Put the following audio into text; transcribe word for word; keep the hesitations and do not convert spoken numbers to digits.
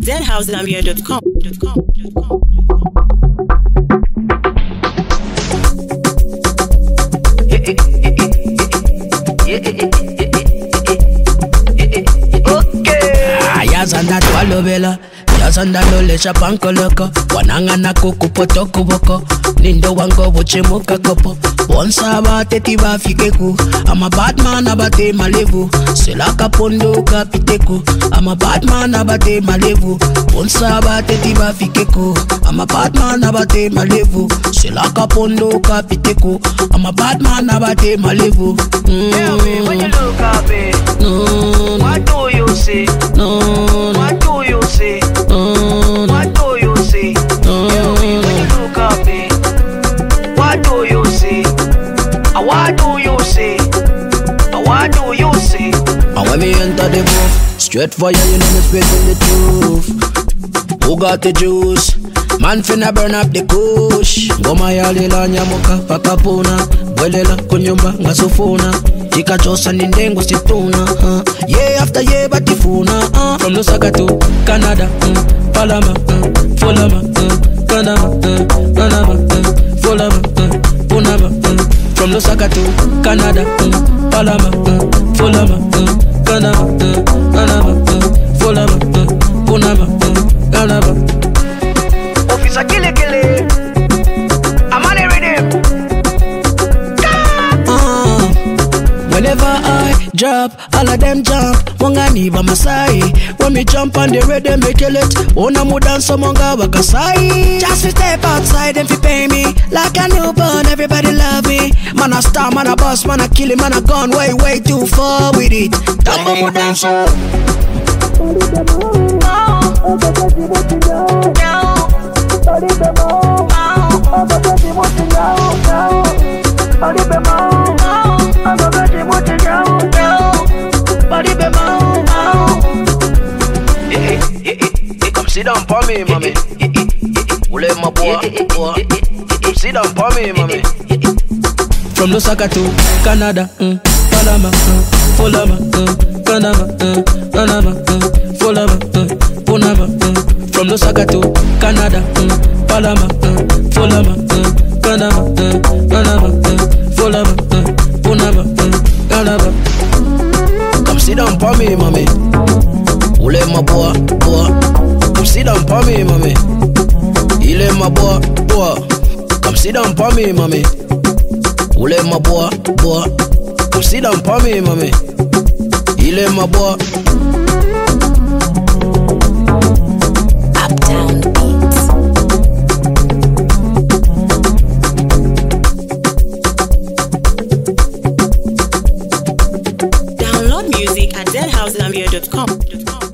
dead house zambia dot com. Yazanda twalobela yazanda lolesha pankoloko wanangana kuku potoko boko nindo wango bochemuka kopo bonsaba teti bafikeku I'm a bad man abate malevu selaka pondo kapiteku I'm a bad man abate malevu bonsaba teti bafikeku I'm a bad man abate malevu selaka pondo kapiteku I'm a bad man abate malevu. mm. Tell me when you look at me, no, what do you see? no, What do you see? no, What do you see? Tell me when you look at me, what do you see? Uh, What do you see? Uh, What do you see? And when me enter the booth, straight fire, you know me spitting the truth. Who got the juice? Man finna burn up the kush. Ngoma ya lila nyamuka pakapuna. Bwelela kunyumba ngasufuna. Tika chosa nindengo situna. uh. Year after year batifuna. uh. From Lusaka to Canada, uh. Palama, uh. Fulama, uh. Panama, uh. Panama, uh. Fulama, uh. Punama, uh. From Lusaka to Canada, uh. Palama, uh. Fulama, uh. Panama, uh. Panama, uh. Fulama, uh. Punama, uh. Panama. Officer Gilly Gilly, I'm on the rhythm. Uh, whenever I drop, all of them jump. Wangani ba Masai. When me jump on the rhythm, me kill it. Ona mu dance monga wakasai. Just fi step outside and fi pay me like a newborn. Everybody love me. Man a star, man a boss, man a kill it, man a gone way way too far with it. Tambo mu dance. Come sit down for me, mommy. Ule my boy, boy. Come sit down for me, mommy. From Lusaka to Canada, mm. Panama, mm. Fulama, mm. Panama, mm. Panama, mm. Fulama, mm. Punama, mm. From Lusaka to Canada, mm. Panama, mm. Fulama, mm. Panama, mm. Panama, mm. Fulama, mm. Punama, mm. Panama. Come sit down for me, mommy. Ule my boy, boy. Come sit down for me, mommy. Ile my boy, boy. Come sit down for me, mommy. Ule my boy, boy. Come sit down for me, mommy. Ile my boy. Uptown Beats. Download music at dead house zambia dot com.